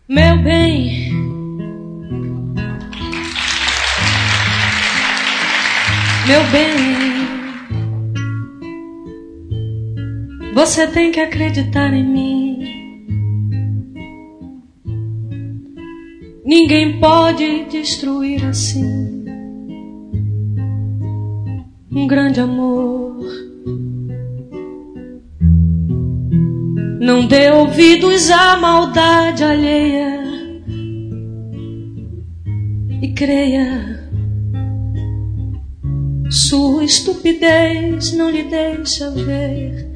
Meu bem, meu bem, você tem que acreditar em mim. Ninguém pode destruir assim um grande amor. Não dê ouvidos à maldade alheia e creia, sua estupidez não lhe deixa ver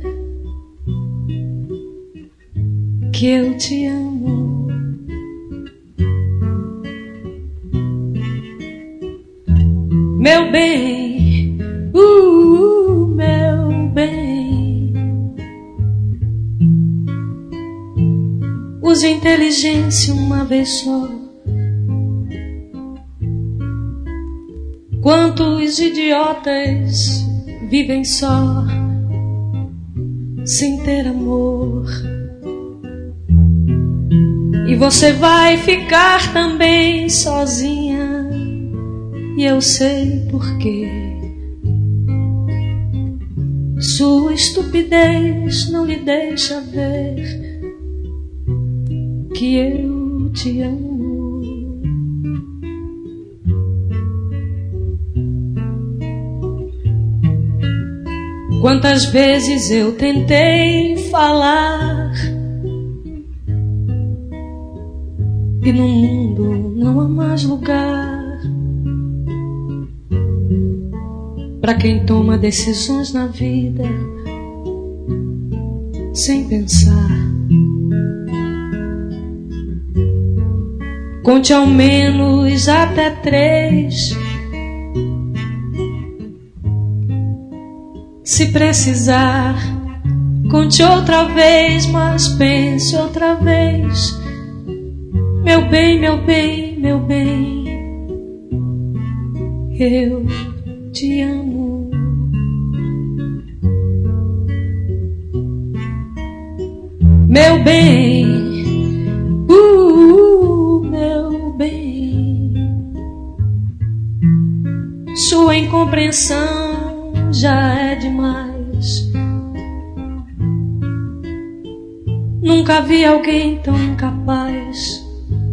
que eu te amo. Meu bem, meu bem, use inteligência uma vez só. Quantos idiotas vivem só, sem ter amor. E você vai ficar também sozinha, e eu sei porquê. Sua estupidez não lhe deixa ver que eu te amo. Quantas vezes eu tentei falar que no mundo não há mais lugar para quem toma decisões na vida sem pensar. Conte ao menos até 3. Se precisar, conte outra vez, mas pense outra vez. Meu bem, meu bem, meu bem, eu te amo. Meu bem, meu bem, sua incompreensão já é demais. Nunca vi alguém tão incapaz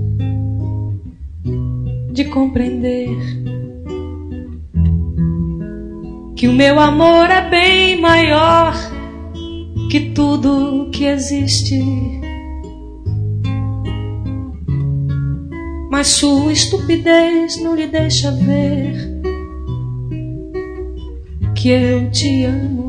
de compreender que o meu amor é bem maior que tudo que existe. Mas sua estupidez não lhe deixa ver que eu te amo.